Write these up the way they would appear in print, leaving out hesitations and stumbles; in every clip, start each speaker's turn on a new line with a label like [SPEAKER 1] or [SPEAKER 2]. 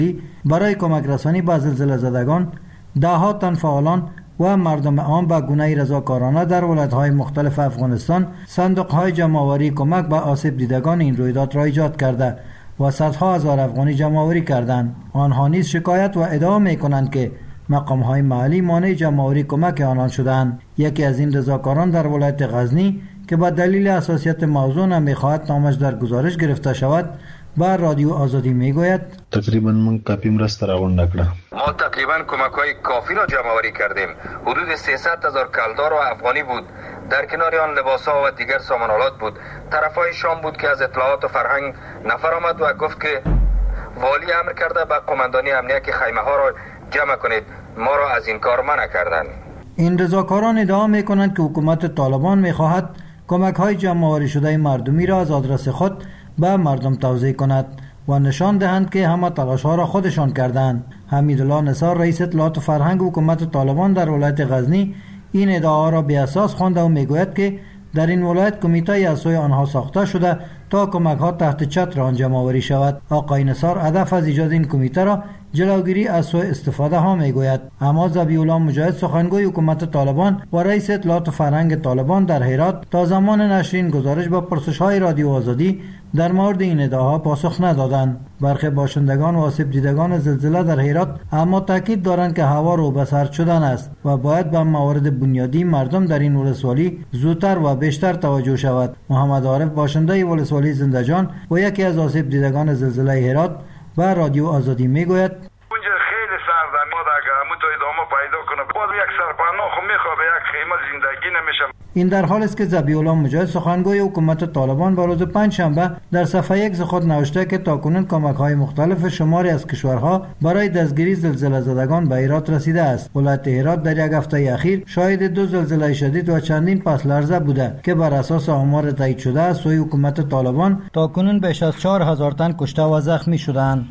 [SPEAKER 1] برای کمک رسانی به زلزله زدگان ده‌ها تن فعالان و مردم عام به گونه رضاکارانه در ولایت‌های مختلف افغانستان صندوق‌های جمع‌آوری کمک به آسیب دیدگان این رویداد را ایجاد کرده و صدها هزار افغانی جمع‌آوری کردند. آنها نیز شکایت و ادعا می‌کنند که مقام‌های محلی مانع جمع‌آوری کمک آنان شدند. یکی از این رضاکاران در ولایت غزنی که به دلیل حساسیت موضوع نمی‌خواهد نامش در گزارش گرفته شود با رادیو آزادی میگوید
[SPEAKER 2] تقریبا من کافی مرسته راغونډه کړه.
[SPEAKER 3] ما تقریبا کمک‌های کافی را جمع‌آوری کردیم. حدود 300,000 کلدار و افغانی بود. در کنار آن لباس‌ها و دیگر سامان‌آلات بود. طرفای شام بود که از اطلاعات و فرهنگ نفر آمد و گفت که والی امر کرده به قماندانی امنیت که خیمه‌ها را جمع کنید. ما را از این کار منع کردند.
[SPEAKER 1] این رضاکاران ادعا می‌کنند که حکومت طالبان می‌خواهد کمک‌های جمع‌آوری شده مردمی را از آدرس خود به مردم توزیع کند و نشان دهند که همه تلاش‌ها را خودشان کردند. حمیدالله نثار رئیس اطلاعات و فرهنگ حکومت طالبان در ولایت غزنی این ادعا را بی اساس خوانده و میگوید که در این ولایت کمیته از سوی آنها ساخته شده تا کمک‌ها تحت چتر آن جمع‌آوری شود. آقای نثار هدف از ایجاد این کمیته را جلوگیری از سوء استفاده ها میگوید. اما ذبیح‌الله مجاهد سخنگوی حکومت طالبان و رئیس اطلاعات و فرهنگ طالبان در هرات تا زمان نشر این گزارش به پرسش‌های رادیو آزادی در مورد این ادعاها پاسخ ندادند. برخی باشندگان و آسیب دیدگان زلزله در هرات اما تاکید دارند که هوا رو به سرد شدن است و باید به موارد بنیادی مردم در این ولسوالی زودتر و بیشتر توجه شود. محمد عارف باشنده ولسوالی زنده‌جان و یکی از آسیب دیدگان زلزله هرات و رادیو آزادی میگوید
[SPEAKER 4] اونجا خیلی سرد است. ما اگه همون ادامه پیدا کنه باز یک سرپناه خو میخواد یک خیمه زندگی نمیشه.
[SPEAKER 1] این در حالی است که ذبیح‌الله مجاهد سخنگوی حکومت طالبان به روز پنجشنبه در صفحه یک خود نوشته که تاکنون کمک‌های مختلف شماری از کشورها برای دستگیری زلزله زدگان به هرات رسیده است. ولایت هرات در یک هفته اخیر شاهد 2 زلزله شدید و چندین پس لرزه بوده که بر اساس آمار تایید شده از سوی حکومت طالبان تاکنون بیش از 4000 تن کشته و زخمی شدند.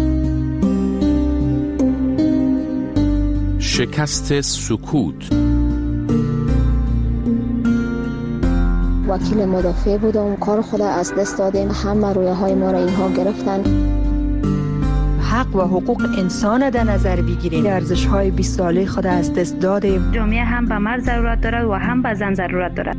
[SPEAKER 5] شکست سکوت.
[SPEAKER 6] وکیل مدافع بودم، کار خود از دست دادیم، همه رویاهای ما را اینها گرفتن.
[SPEAKER 7] حق و حقوق انسان در نظر بگیریم. ارزش‌های 20 ساله خود از دست دادیم.
[SPEAKER 8] جامعه هم به مرد ضرورت دارد و هم به زن ضرورت دارد.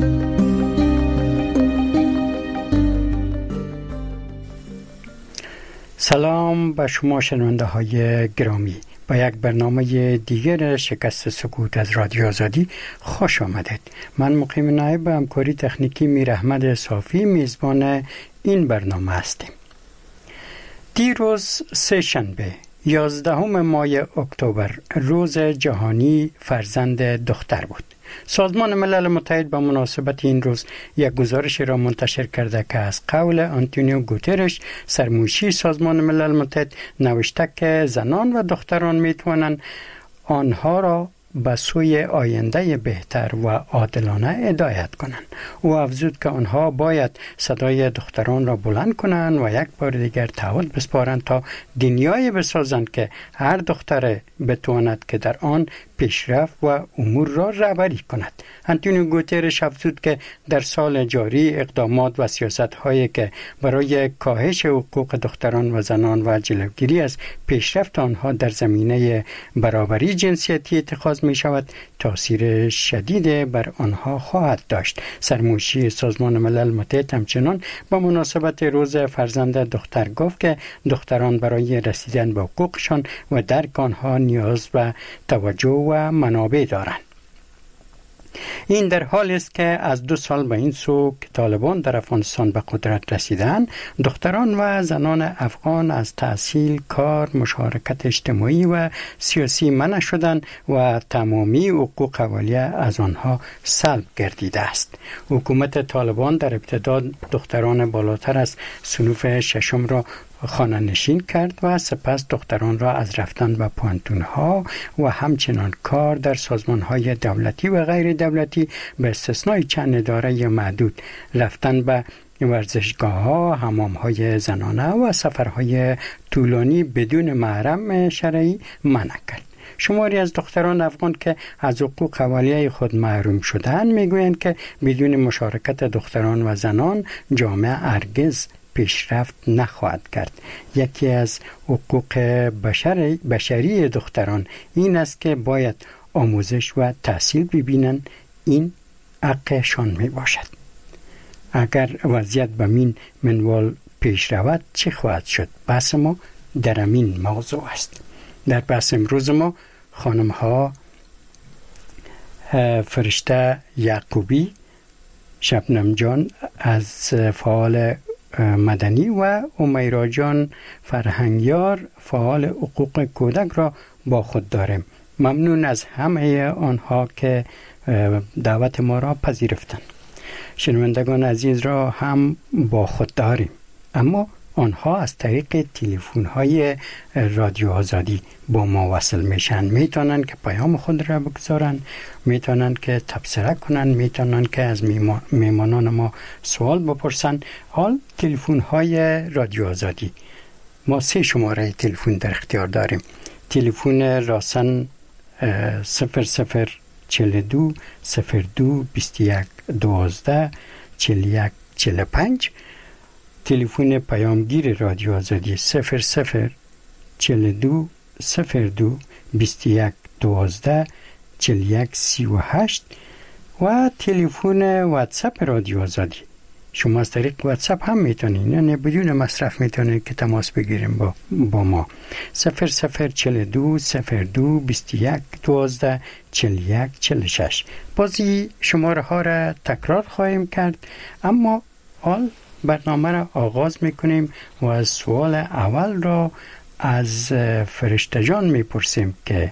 [SPEAKER 9] سلام به شما شنونده های گرامی. با یک برنامه دیگر شکست سکوت از رادیو آزادی خوش آمدید. من مقیم نایب همکاری تکنیکی میر احمد صافی میزبان این برنامه هستیم. دیروز سه‌شنبه 11 ماه اکتبر روز جهانی فرزند دختر بود. سازمان ملل متحد با مناسبت این روز یک گزارش را منتشر کرده که از قول آنتونیو گوترش سرمنشی سازمان ملل متحد نوشته که زنان و دختران می توانند آنها را به سوی آینده بهتر و عادلانه هدایت کنند. او افزود که آنها باید صدای دختران را بلند کنند و یک بار دیگر تعهد بسپارند تا دنیایی بسازند که هر دختر بتواند که در آن پیشرفت و امور را رهبری کند. آنتونیو گوترش افزود که در سال جاری اقدامات و سیاست‌هایی که برای کاهش حقوق دختران و زنان و جلوگیری از پیشرفت آنها در زمینه برابری جنسیتی اتخاذ می شود تاثیر شدید بر آنها خواهد داشت. سرمنشی سازمان ملل متحد همچنان با مناسبت روز فرزند دختر گفت که دختران برای رسیدن به حقوقشان و درک آنها نیاز به توجه و منابع دارند. این در حالی است که از 2 سال به این سو که طالبان در افغانستان به قدرت رسیدند، دختران و زنان افغان از تحصیل، کار، مشارکت اجتماعی و سیاسی منع شدند و تمامی حقوق اولیه از آنها سلب گردیده است. حکومت طالبان در ابتدا دختران بالاتر از صنف 6 را خانه نشین کرد و سپس دختران را از رفتن به پوانتون‌ها و همچنان کار در سازمان‌های دولتی و غیر دولتی به استثنای چند اداره یا محدود، رفتن به ورزشگاه‌ها، حمام‌های زنانه و سفرهای طولانی بدون محرم شرعی منع کرد. شماری از دختران افغان که از حقوق اولیه خود محروم شدند میگویند که بدون مشارکت دختران و زنان جامعه هرگز پیشرفت نخواهد کرد. یکی از حقوق بشری دختران این است که باید آموزش و تحصیل ببینند. این حقشان می باشد. اگر وضعیت به این منوال پیش رود چه خواهد شد؟ بحث ما در همین موضوع است. در بحث امروز ما خانم ها فرشته یعقوبی، شبنم جان از فعال مدنی و امیرا جان فرهنگیار فعال حقوق کودک را با خود داریم. ممنون از همه آنها که دعوت ما را پذیرفتند. شنوندگان عزیز را هم با خود داریم، اما آنها از طریق تلفن های رادیو آزادی با ما وصل میشن. میتونن که پیام خود را بگذارن، میتونن که تبصره کنن، میتونن که از میمانان ما سوال بپرسن. حال تلفن های رادیو آزادی، ما 3 شماره تلفن در اختیار داریم. تلفن راسن 0042 02 21 12 41 45. تلفن پیامگیر رادیو آزادی 0042 02 21 12 41 38 و تلفن واتساپ رادیو آزادی. شما از طریق واتساپ هم میتونید، یعنی بدون مصرف میتونید که تماس بگیریم با ما. 0042 02 21 12 41 46. بازی شماره ها را تکرار خواهیم کرد، اما حال برنامه را آغاز میکنیم و از سوال اول را از فرشته جان میپرسیم که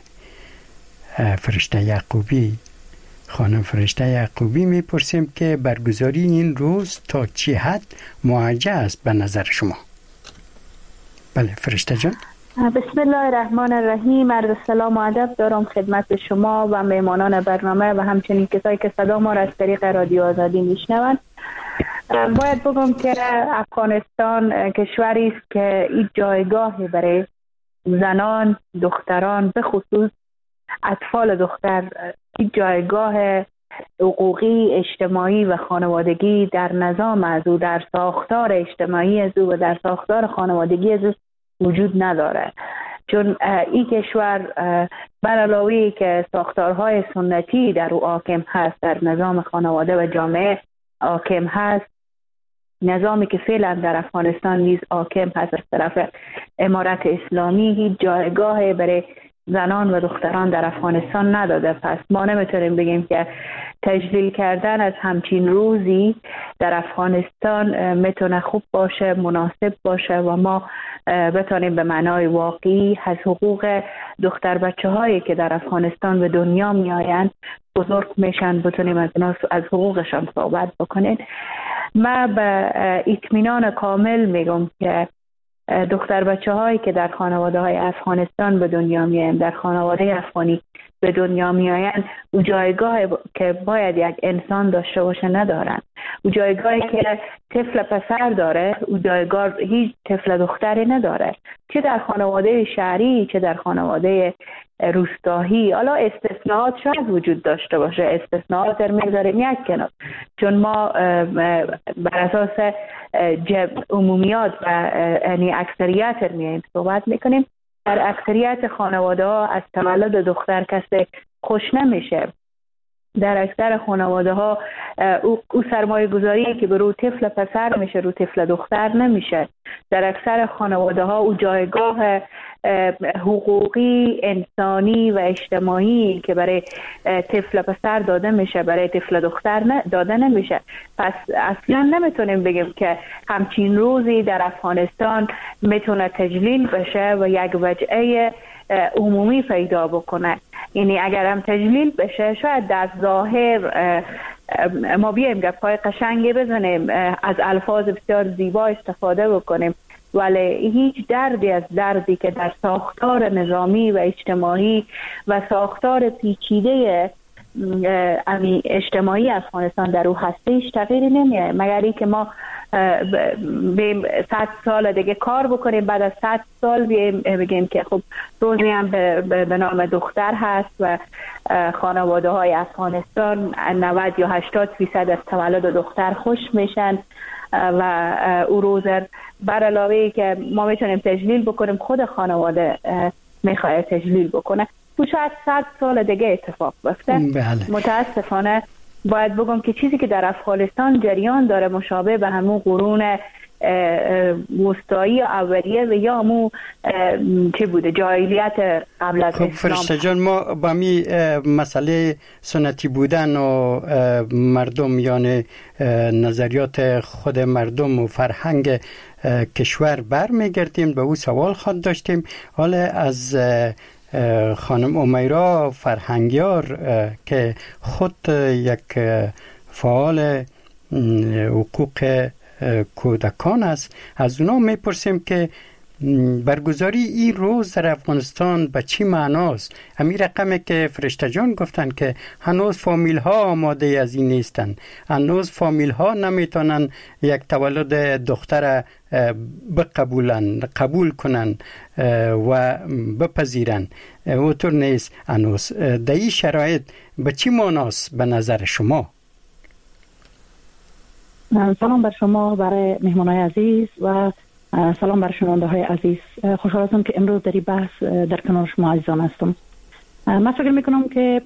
[SPEAKER 9] فرشته یعقوبی، خانم فرشته یعقوبی میپرسیم که برگزاری این روز تا چه حد موجه است به نظر شما؟ بله فرشته جان.
[SPEAKER 8] بسم الله الرحمن الرحیم. عرض سلام و ادب دارم خدمت شما و میمانان برنامه و همچنین کسایی که صدا ما را از طریق رادیو آزادی میشنوند. باید بگم که افغانستان کشوری است که این جایگاهی برای زنان، دختران، به خصوص اطفال دختر، این جایگاه حقوقی، اجتماعی و خانوادگی در نظام از او، در ساختار اجتماعی از او و در ساختار خانوادگی از او وجود نداره. چون این کشور بر علاوه که ساختارهای سنتی در او حاکم هست، در نظام خانواده و جامعه حاکم هست، نظامی که فعلا در افغانستان نیز حاکم هست از طرف امارت اسلامی، هیچ جایگاه برای زنان و دختران در افغانستان نداده. پس ما نمیتونیم بگیم که تجلیل کردن از همچین روزی در افغانستان میتونه خوب باشه، مناسب باشه و ما بتونیم به معنای واقعی از حقوق دختر بچه هایی که در افغانستان به دنیا می آیند، بزرگ میشن، بتونیم از حقوقشان صحبت بکنیم. من به اطمینان کامل میگم که دختر بچه هایی که در خانواده های افغانستان به دنیا می آیند، در خانواده افغانی به دنیا می آیند، او جایگاه که باید یک انسان داشته باشه ندارن. او جایگاهی که طفل پسر داره، او جایگاه هیچ طفل دختری نداره، چه در خانواده شهری چه در خانواده روستایی. حالا استثناءات شاید وجود داشته باشه، استثناءات در میگذاریم یک کنار، چون ما بر اساس عمومیات و یعنی اکثریت در میایم صحبت میکنیم. در اکثریت خانواده ها از تولد دختر کسی خوش نمیشه. در اکثر خانواده ها او سرمایه گذاری که به رو طفل پسر میشه رو طفل دختر نمیشه. در اکثر خانواده ها او جایگاه حقوقی، انسانی و اجتماعی که برای طفل پسر داده میشه برای طفل دختر داده نمیشه. پس اصلا نمیتونیم بگیم که همچین روزی در افغانستان میتونه تجلیل بشه و یک وجهه عمومی پیدا بکنه. یعنی اگر هم تجلیل بشه شاید در ظاهر ما بیایم گپ‌های قشنگی بزنیم، از الفاظ بسیار زیبا استفاده بکنیم، ولی هیچ دردی از دردی که در ساختار نظامی و اجتماعی و ساختار پیچیده اجتماعی افغانستان در او هستیش تغییری نمیاد، مگر اینکه ما بیم 100 سال دیگه کار بکنیم، بعد از 100 سال بگیم که خب روزی هم به نام دختر هست و خانواده های افغانستان 90 یا 80% از تولد دختر خوش میشن. و او روز بر علاوه که ما میتونیم تجلیل بکنیم، خود خانواده میخواد تجلیل بکنه. تو شاید 100 سال دیگه اتفاق بیفته. متاسفانه باید بگم که چیزی که در افغانستان جریان داره مشابه به همون قرون وسطایی اولیه و یا همون چه بوده جاهلیت قبل از اسلام.
[SPEAKER 9] فرشته جان، ما با می مسئله سنتی بودن و مردم، یعنی نظریات خود مردم و فرهنگ کشور برمیگردیم. به او سوال خود داشتیم. حالا از خانم امیرا فرهنگیار که خود یک فعال حقوق کودکان است، از اونا میپرسیم که برگزاری این روز در افغانستان به چی معناست؟ همین رقمی که فرشته جان گفتن که هنوز فامیل ها آماده از این نیستن، هنوز فامیل ها نمیتونن یک تولد دختر قبول کنن و بپذیرن. اوطور نیست هنوز. در این شرایط به چی معناست به نظر شما؟
[SPEAKER 10] سلام بر شما، برای مهمانای عزیز و سلام بر شنونده های عزیز. خوشحال هستم که امروز در این بحث در کنار شما عزیزان هستم. من فکر میکنم که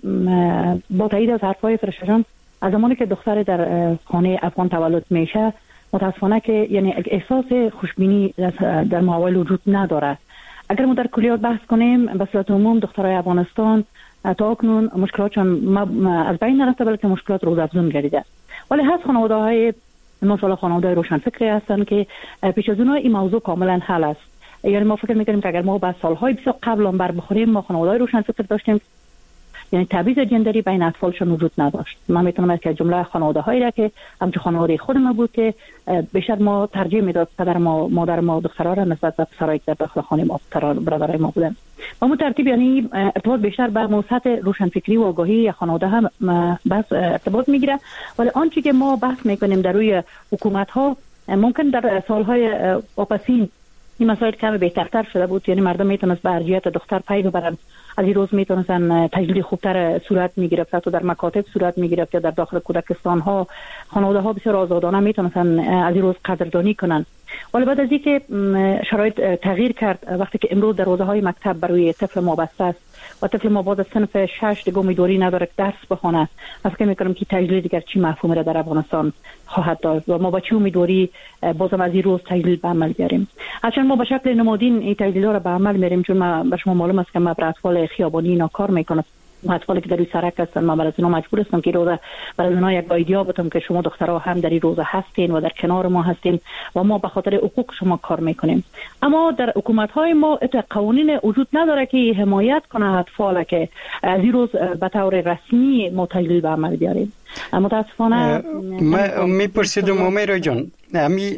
[SPEAKER 10] با تایید از حرفای فرشته جان، از زمانی که دختر در خانه افغان تولد میشه، متاسفانه که یعنی احساس خوشبینی در ماحول وجود نداره. اگر ما در کلیات بحث کنیم، به صورت عموم دخترای افغانستان تا اکنون مشکلاتشان از بین نرفته، بلکه مشکلات روزافزون گردیده. ولی هست خانواده‌های ماشاءالله خانواده روشنفکری هستن که پیش از اونها این موضوع کاملا حل است. یعنی ما فکر می‌کنیم که اگر ما با سالهای بسیار قبل بر بخوریم، ما خانواده روشنفکر داشتیم، یعنی تبعیض جندری بین اطفالشون وجود نداشت. من میتونم که جمله خانواده‌هایی را که همچون خانواده خود ما بود که بیشتر ما ترجیح میداد پدر ما مادر ما دخترها را نسبت به پسرایی که در داخل خانه ما برادرای ما بودن. با اون ترتیب یعنی ارتباط بیشتر به موسط روشنفکری و آگاهی خانواده هم بس ارتباط میگیره. ولی آنچه که ما بحث میکنیم در روی حکومت ها، ممکن در سالهای واپسین این مسائل کم بهترتر شده بود. یعنی مردم میتونست به ارجحیت دختر پی ببرن. از این روز میتونستن تجلیل خوبتر صورت میگرفت، حتی در مکاتب صورت میگرفت یا در داخل کودکستان ها خانواده ها بسیار آزادانه میتونستن از این روز قدردانی کنن. ولی بعد از اینکه شرایط تغییر کرد، وقتی که امروز در حوزه های مکتب برای طفل ما بسته است و طفل ما باز صنف 6 دیگه امیدواری نداره که درس بخونه، فکر میکنم که تجلیل دیگر چی مفهوم را در افغانستان خواهد داشت و ما با چه امیدواری بازم از این روز تجلیل به عمل بیاریم. هرچند ما به شکل نمادین این تجلیل را به عمل میاریم، چون ما به شما معلوم است که ما برای اطفال خیابانی اینا کار میکنم. اطفالی که در روی سرک هستن، من برای اونا مجبور هستم که روزه برای اونا یک ایده بدم که شما دخترها هم در این روزه هستین و در کنار ما هستین و ما به خاطر حقوق شما کار میکنیم. اما در حکومت های ما قوانین وجود نداره که حمایت کنه اطفال که از این روز به طور رسمی ما تجلیل به عمل بیاریم. متاسفانه
[SPEAKER 9] من میپرسیدم امیرا جان، همین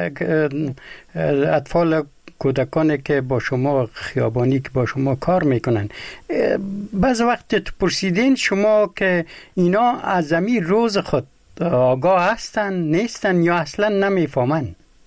[SPEAKER 9] اطفال کودکانی که با شما خیابانی که با شما کار میکنن، بعض وقت پرسیدین شما که اینا از زمین روز خود آگاه هستن نیستن یا اصلا نمیفهمن؟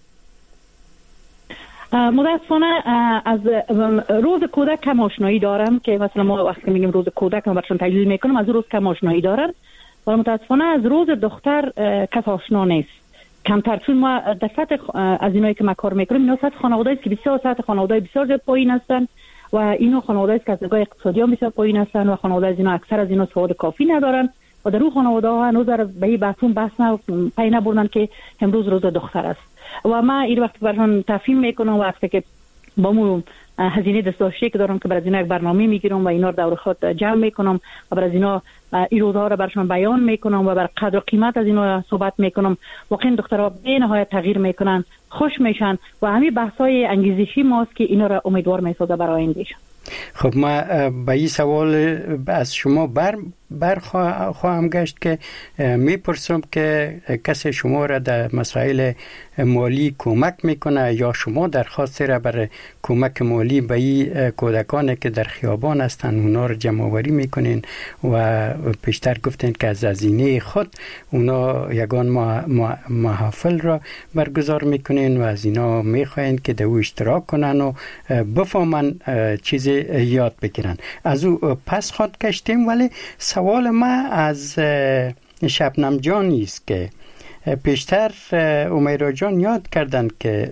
[SPEAKER 10] متاسفانه از روز کودک کم آشنایی دارم که مثلا ما وقتی میگیم روز کودک ما برشون تجلیل میکنم، از روز کم آشنایی دارن و متاسفانه از روز دختر کس آشنا نیست، کمتر. چون ما در سطح از اینایی که ما کار میکنیم، اینا سطح خانواده‌ای که بسیار سطح خانواده‌ای بسیار پایین هستن و اینا خانواده‌ای که از نگاه اقتصادی هم بسیار پایین هستن و خانواده از اینا اکثر از اینا سواد کافی ندارن و در اون خانواده‌ها هنوز به این بحث پی نبردن که امروز روز دختر است. و ما این وقت براشون تفهیم میکنم وقتی که با مو هزینه دستاشی که دارم که برای اینا یک برنامه میگیرم و اینا رو دور خود جمع میکنم و برای اینا این روزها رو براشون بیان میکنم و بر قدر و قیمت از اینا صحبت میکنم. واقعا دخترها به نهایت تغییر میکنن، خوش میشن و همین بحثای انگیزشی ماست که اینا رو امیدوار میسازه برای آیندهشون.
[SPEAKER 9] خب ما به این سوال از شما خواهم گشت که میپرسم که کسی شما را در مسائل مالی کمک میکنه یا شما درخواستی را برای کمک مالی به این کودکانی که در خیابان هستن اونا را جمع آوری میکنین و پیشتر گفتین که از هزینه خود اونا یگان محافل را برگزار میکنین و از اینا میخواین که در او اشتراک کنن و بفهمن چیزی یاد بگیرن. از او پس خود کشتیم. ولی سوال ما از شبنم جانی است که پیشتر امیرا جان یاد کردند که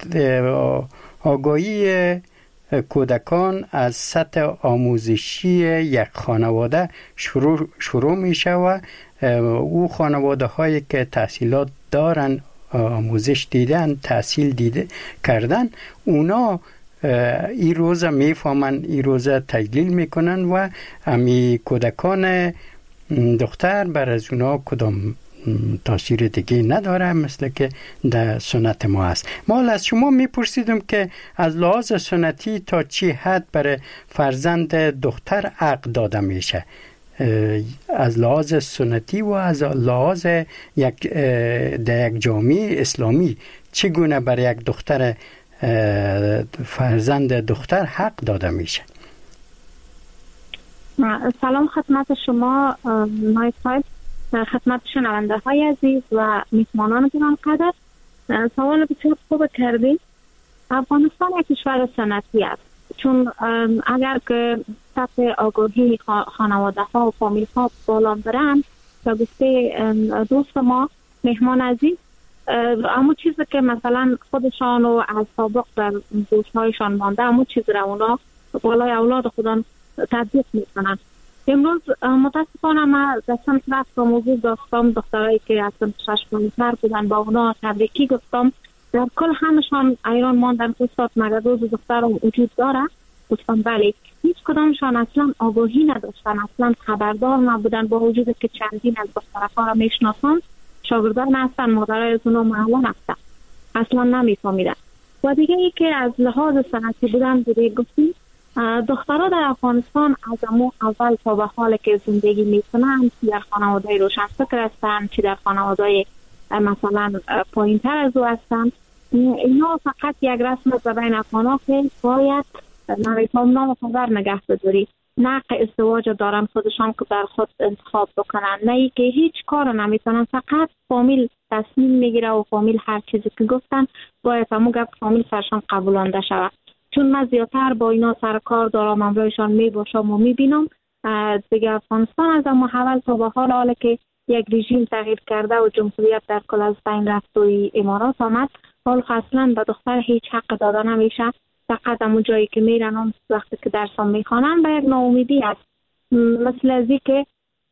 [SPEAKER 9] آگاهی کودکان از سطح آموزشی یک خانواده شروع میشه و او خانواده هایی که تحصیلات دارن، آموزش دیدن، تحصیل دیده کردن، اونا این روزه میفهمن، این روزه تجلیل میکنن و امی کودکان دختر بر از اونا کدام تاثیر دیگه نداره مثل که در سنت ما است. ما از شما میپرسیدم که از لحاظ سنتی تا چی حد برای فرزند دختر عقد داده میشه؟ از لحاظ سنتی و از لحاظ در یک جامعه اسلامی چگونه برای یک دختر فرزند دختر حق داده میشه؟
[SPEAKER 8] سلام خدمت شما نایب صاحب، خدمت شنونده های عزیز و میهمانان گرانقدر. سوال بسیار خوب کردید. افغانستان یک کشور سنتی است، چون اگر که سطح آگاهی خانواده ها و فامیل ها بالا برند، تا گفته دوست ما مهمان عزیز، اما چیزی که مثلا خودشان و از سابق در دوست هایشان مانده، اما چیز را اونا بالای اولاد خودان تطبیق میکنن. امروز متاسفانه ما در سمت رفت و موضوع داشتم دخترایی که از سمت 6 سالتر بودن، با اونا تبریکی گفتم. در کل همشان ایران ماندن که استاد مگر روز دختر وجود داره؟ گفتم بله. هیچ کدامشان اصلا آگاهی نداشتن، اصلا خبردار نبودن، با وجود که چندین از دخترها را میشناسن، شاگردان هستن، مادرای از اونا معلم هستن، اصلا نمیفهمیدن. و دیگه ای که از لحاظ سنتی بودن بوده گفتیم، دخترها در افغانستان از اول تا به حال که زندگی میکنن، چی در خانواده روشن فکر هستن، چی در خانواده مثلا پایین تر از او هستن، اینا فقط یک رسم است بین افغانها که باید نام و خبر نگه بداری، نه که ازدواج دارن خودشان که بر خود انتخاب بکنن، نه ای که هیچ کار نمیتونن، فقط فامیل تصمیم میگیره و فامیل هر چیزی که گفتن باید همون گفت فامیل سرشان قبولانده شود. چون من زیادتر با اینا سرکار دارم، امروزشان میباشم و میبینم دیگه افغانستان از اما حول تا به حال که یک رژیم تغییر کرده و جمهوریت در کل از بین رفت و امارات آمد، حال اصلا به دختر هیچ حق داده نمیشه. فقط همون جایی که میرن وقتی که درسان میخوانن به یک ناامیدی است. مثل ازی که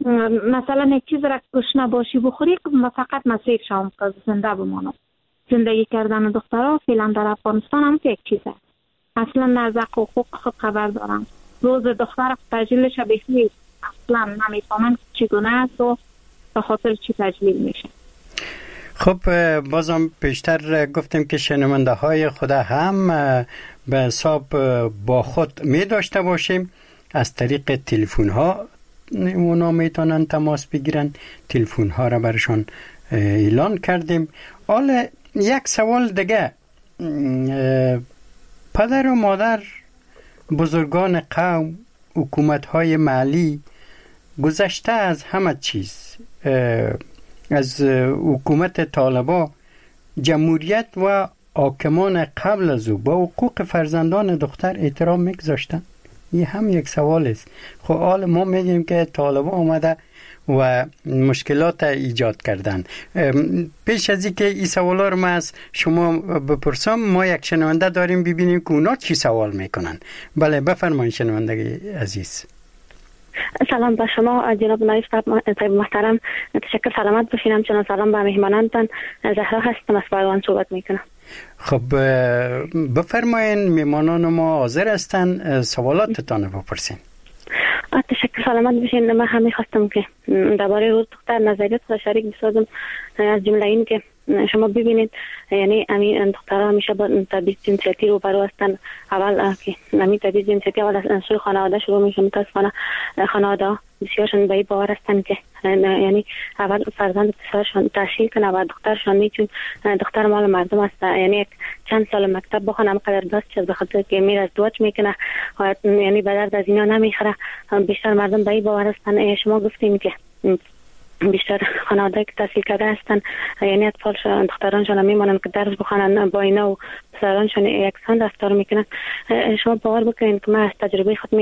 [SPEAKER 8] مثلا یک چیز را گشنه باشی بخوری، فقط مسیر شام که زنده بمانم. زندگی کردن دخترها فعلا در افغانستان هم یک چیز است. اصلا نزدیک حقوق خود خبر دارم. روز دختر تجلیلش بهی اصلا نمیفهمن چگونه است و به خاطر چی تجلیل میشه.
[SPEAKER 9] خب بازم پیشتر گفتیم که شنونده های خدا هم به حساب با خود می داشته باشیم. از طریق تلفن ها اونا میتونن تماس بگیرن، تلفن ها را برشان اعلان کردیم. حالا یک سوال دیگه، پدر و مادر، بزرگان قوم، حکومت های محلی گذشته از همه چیز، از حکومت طالبان، جمهوریت و حاکمان قبل از او با حقوق فرزندان دختر احترام میگذاشتن؟ این هم یک سوال است. خب حال ما میگیم که طالبان آمده و مشکلات ایجاد کردن. پیش از اینکه این سوالا رو ما از شما بپرسم، ما یک شنونده داریم، ببینیم که اونا چی سوال میکنن. بله بفرمایید شنونده عزیز.
[SPEAKER 11] سلام به شما جناب نایب صاحب محترم، تشکر، سلامت باشین. همچنان سلام به مهمانانتان. زهرا هستم، از پایوان صحبت میکنم.
[SPEAKER 9] خب بفرمایین، مهمانان ما حاضر هستن، سوالاتتان بپرسین.
[SPEAKER 11] تشکر، سلامت باشین. من هم می‌خواستم که درباره روز دختر نظریات خود شریک بسازم. از جمله این که شما ببینید، یعنی همین دخترها همیشه با تبعیض جنسیتی رو برو هستن. اول که همین تبعیض جنسیتی اول از سوی خانواده شروع میشه. متاسفانه خانواده بسیارشون به این باور هستن که یعنی اول فرزند پسرشون تحصیل کنه و دخترشون میتون دختر مال مردم است، یعنی چند سال مکتب بخونه قدر دست چه به خاطر که میره ازدواج میکنه، یعنی به درد از اینا نمیخوره. بیشتر مردم به این باور هستن. شما گفتیم که بیشتر خانواده که تحصیل کرده هستن، یعنی اطفالشون دخترانشون میمونن که درس بخونن، با اینا و پسرانشون یکسان رفتار میکنن. شما باور بکنید که من از تجربه خود میگم،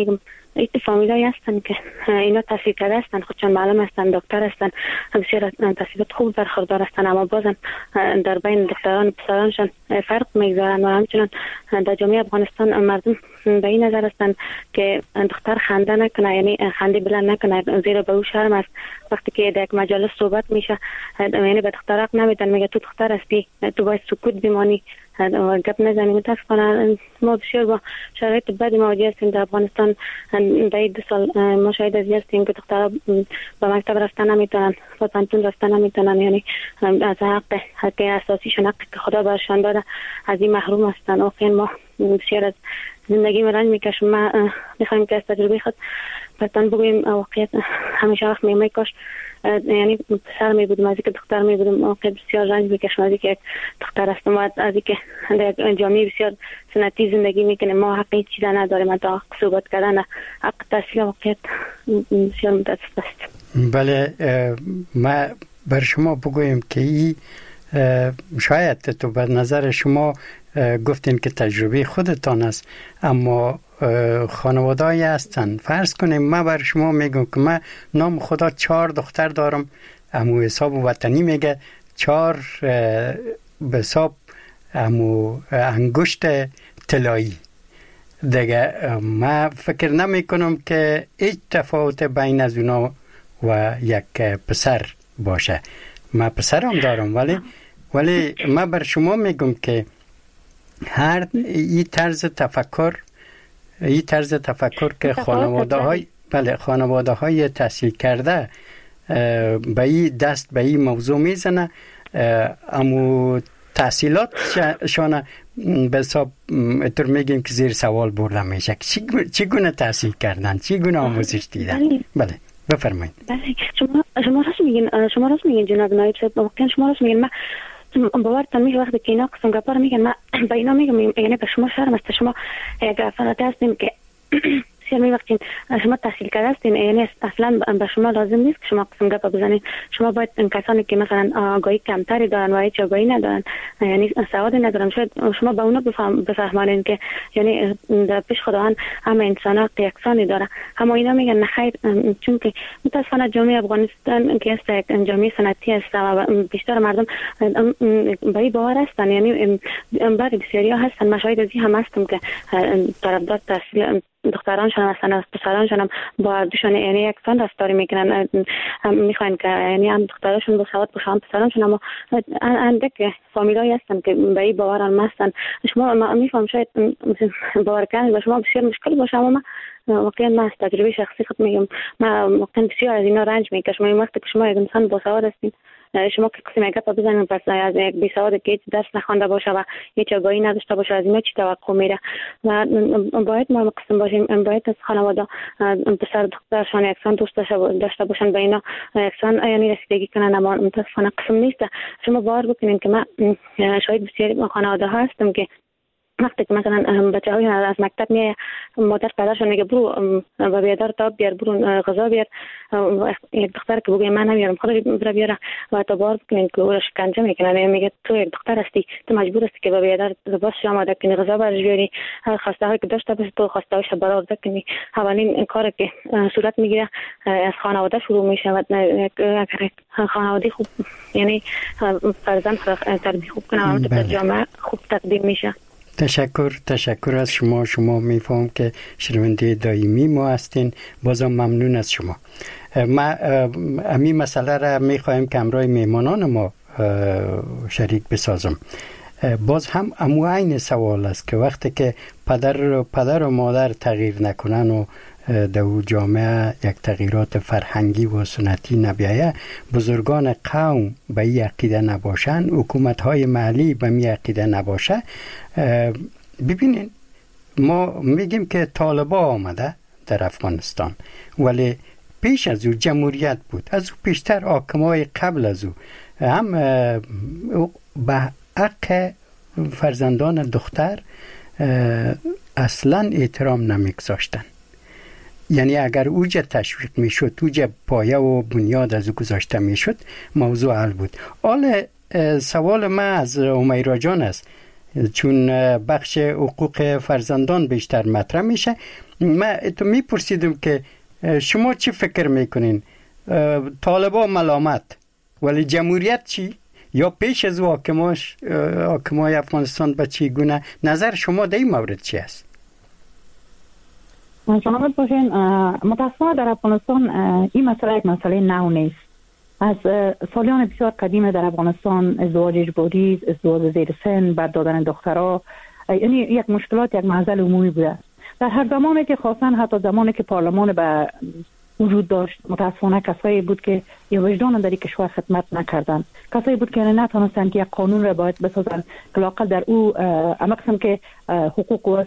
[SPEAKER 11] ایت فامیلایی هستن که اینا تحصیل کرده هستن، خودشان معلم هستن، دکتر هستن، بسیار تحصیلات خوب برخوردار هستن، اما بازم در بین دختران و پسرانشان فرق میگذارن و همچنان در جامعه افغانستان مردم به این نظر هستن که دختر خنده نکنه، یعنی خنده بلند نکنه، زیرا به او شرم است. وقتی که در یک مجلس صحبت میشه یعنی به دختر حق نمیدن، میگه تو دختر هستی، تو باید سکوت بمانی و گپ نزنی. متاسفانه ما بسیار با شرایط بدی مواجه هستیم در افغانستان. در 2 سال ما شاهد از هستیم که دخترها به مکتب رفتن نمیتونن، به پانتون رفتن نمیتونن، یعنی از حق اساسیشون، حقی که خدا برشان داده، از این محروم هستن. واقعا ما بسیار از زندگی رنج میکشم. ما میخوایم که از تجربه خود برتان بگویم واقعیت همیشه وقت میگم کاش یعنی پسر می بودم، از اینکه دختر می بودم واقعا بسیار رنج میکشم، از اینکه دختر هستم و از اینکه در جامعه بسیار سنتی زندگی میکنه. ما حق هیچ چیز نداریم، حتی حق صحبت کردن، حق تحصیل واقعیت بسیار متاسف است.
[SPEAKER 9] بله، ما بر شما بگویم که این شاید تو به نظر شما گفتین که تجربه خودتان است، اما خانواده‌ای هستن. فرض کنیم من بر شما میگم که من نام خدا 4 دختر دارم، امو حساب وطنی میگه 4 به حساب امو انگشت طلایی دیگه. من فکر نمی کنم که هیچ تفاوت بین از اونا و یک پسر باشه. من پسرم دارم ولی من بر شما میگم که هر این طرز تفکر که خانواده های تحصیل کرده به این دست به این موضوع میزنه، امو تحصیلات شانه به حساب اتر میگیم که زیر سوال برده میشه. چگونه تحصیل کردن، چگونه آموزش دیدن؟ بله بفرمایید.
[SPEAKER 11] بله شما راست میگین جناب نایب صاحب، واقعا شما راست میگین. من باورتان میشه وقتی که اینا قسم گپا رو میگن، من به اینا میگم یعنی به شما شرم است. شما یک افراد هستیم که بسیار میوقتین شما تحصیل کرده هستین، یعنی اصلا به شما لازم نیست که شما قسم گپا بزنین. شما باید کسانی که مثلا آگاهی کمتری دارن و هیچ آگاهی ندارن، یعنی سواد ندارن، شاید شما به اونا بفهمانین که یعنی در پیش خداوند همه انسان‌ها یکسانی داره. اما اینا میگن نخیر، چون که متاسفانه جامعه افغانستان که است یک جامعه سنتی است و بیشتر مردم به این باور هستن، یعنی بعضی بسیاری ها هستن، مشاهد از این هم هستم که طرفدار تحصیل دخترانشان هستن، از پسرانشان هم با دوشان یعنی یکسان رفتاری میکنن، میخواین که یعنی هم دخترانشون با سواد باشه هم پسرانشون، اما اندک فامیلایی هستن که به این باوران هستن. شما میفهم شاید باور کردن به شما بسیار مشکل باشه، اما واقعا من از تجربه شخصی خود میگم من واقعا بسیار از اینا رنج میکشم. این وقتی که شما یک انسان با سواد هستین، شما که قسم گپ بزنین پس از یک بی سواد که درس نخوانده باشه و هیچ آگاهی نداشته باشه، از اینا چی توقع میره؟ و باید ما قسم باشیم، باید از خانواده پسر دخترشان یکسان دوست داشته باشن، به اینا یکسان یعنی رسیدگی کنن، اما متاسفانه قسم نیست. شما باور بکنین که من شاید بسیاری خانواده ها هستم که وقتی که مثلا بچه های از مکتب میه، مادر پدرشون میگه برو و بیادر تا بیار، برو غذا بیار. یک دختر که بگه من نمیارم خودش برا بیاره و تا بار بکنین که او را شکنجه میکنن، میگه تو یک دختر هستی، تو مجبور هستی که با بیادر لباس آماده کنی، غذا برش بیاری، خواسته هایی که داشته باشه تو خواسته هایش برآورده کنی. اولین کاری که صورت میگیره از خانواده شروع میشه و اگر خانواده خوب یعنی فرزند تربیت خوب کنه در جامعه خوب تقدیم میشه.
[SPEAKER 9] تشکر از شما میفهم که شنونده دائمی ما هستین. بازم ممنون از شما. ما امی مسئله را میخوایم که همراه میهمانان ما شریک بسازم. باز هم عین سوال است که وقتی که پدر و مادر تغییر نکنن و در جامعه یک تغییرات فرهنگی و سنتی نبیایه، بزرگان قوم به این عقیده نباشن، حکومت‌های محلی به این عقیده نباشه. ببینین ما میگیم که طالبان آمده در افغانستان، ولی پیش از او جمهوریت بود، از او پیشتر حاکمای قبل از او هم به حق فرزندان دختر اصلا احترام نمیگذاشتن. یعنی اگر اوجه تشویق میشد، اوجه پایه و بنیاد از او گذاشته میشد، موضوع حل بود. حال سوال من از همیرا جان است، چون بخش حقوق فرزندان بیشتر مطرح میشه. من تو میپرسیدم که شما چی فکر میکنین؟ طالبا ملامت، ولی جمهوریت چی؟ یا پیش از حاکمای افغانستان به چی گونه؟ نظر شما در این مورد چی است؟
[SPEAKER 10] سلامت باشین. متاسفانه در افغانستان این مسئله یک مسئله نو نیست. از سالیان بسیار قدیم در افغانستان ازدواج اجباری، ازدواج زیر سن، بعد دادن دخترها، یعنی یک مشکلات، یک معضل عمومی بوده. در هر زمانی که خواستن، حتی زمانی که پارلمان به وجود داشت، متاسفانه کسایی بود که یا وجدان در این کشور خدمت نکردند، کسایی بود که نتونستند که یک قانون را باید بسازند که لاقل در او اما قسم که حقوق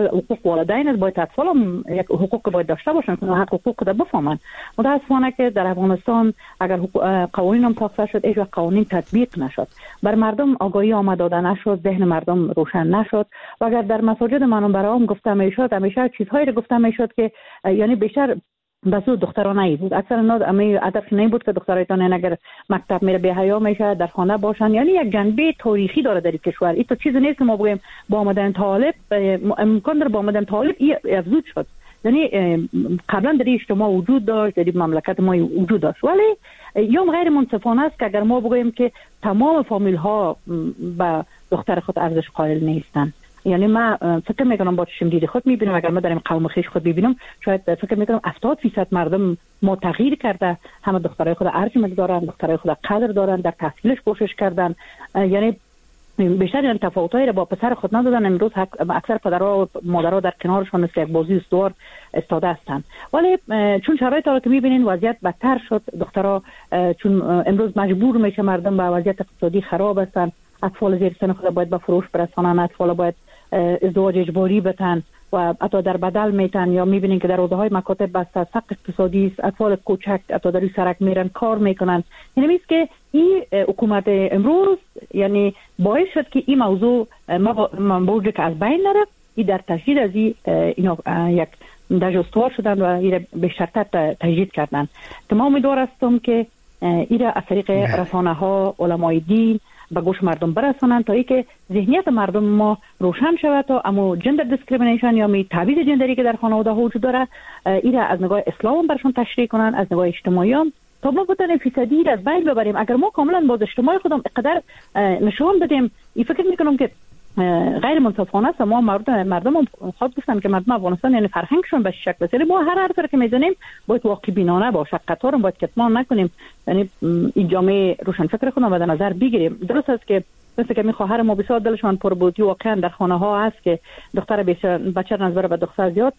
[SPEAKER 10] والدین باید اطفال هم یک حقوق باید داشته باشند که حق حقوق را بفهمند. متاسفانه که در افغانستان اگر قوانین هم ساخته شد، هیچ قوانین تطبیق نشد، بر مردم آگاهی آمد داده نشد، ذهن مردم روشن نشد. و اگر در مساجد منبرام گفته میشد، همیشه چیزهایی را گفته میشد که یعنی بیشتر بسو دخترانه بود. اکثر امی هدف این بود که دخترایتان اگر مکتب میره به حیا میشه، در خانه باشن. یعنی یک جنبه تاریخی داره در این کشور. این تو چیز نیست که ما بگیم با آمدن طالب امکان داره با آمدن طالب افزود شد. یعنی قبلا در اجتماع وجود داشت، در مملکت ما وجود داشت، ولی یا غیر منصفانه است که اگر ما بگیم که تمام فامیل ها به دختر خود ارزش قائل نیستن. یعنی من فکر میکنم با چشم دید خود میبینم، اگر من در این قوم خویش خود ببینم، شاید فکر میکنم 70% مردم ما تغییر کرده، همه دخترای خود ارزش دارن، دخترای خود قدر دارن، در تحصیلش کوشش کردن. یعنی بیشتر این تفاوتایی را با پسر خود ندادن. امروز اکثر پدرها و مادرها در کنارشان مثل یک بازی استوار استاده هستند. ولی چون شرایط را که میبینین وضعیت بدتر شد، دخترها چون امروز مجبور میشه مردم به وضعیت اقتصادی خراب هستند، اطفال زیر سن خود باید به فروش برسانن، اطفال باید ازدواج اجباری بتن و حتی در بدل میتن، یا میبینین که در حوزه‌های مکاتب بسته، سقف اقتصادی است، اطفال کوچک حتی در سرک میرن کار میکنن. یعنی میگه که این حکومت امروز یعنی باعث شد که این موضوع موضوعی که از بین نره، این در تشدید از اینا یک دژستوار شدن و این به شرط تجدید کردن. که ما امیدوار هستم که این از طریق رسانه ها، علمای دین به گوش مردم برسانند تا اینکه ذهنیت مردم ما روشن شود، تا اما جندر دیسکریمینیشن یا تبعیض جندری که در خانواده ها وجود داره، این از نگاه اسلام برشون تشریح کنن، از نگاه اجتماعی هم، تا ما بتونیم فیصدی از بین ببریم. اگر ما کاملا باز اجتماعی خودم اقدر نشون بدیم، این فکر میکنم که غیر منصفانه است. ما مردم خود گفتن که مردم افغانستان یعنی فرهنگشون به شکل است. ما هر حرفی که میزنیم باید واقع بینانه باشه، قطار باید کتمان نکنیم. یعنی این جامعه روشن فکر خودم به نظر بگیریم. درست است که مثل که می خواهر ما بسیار دلشون پر بود، واقعا در خانه ها هست که دختر بچه نظر به دختر زیاد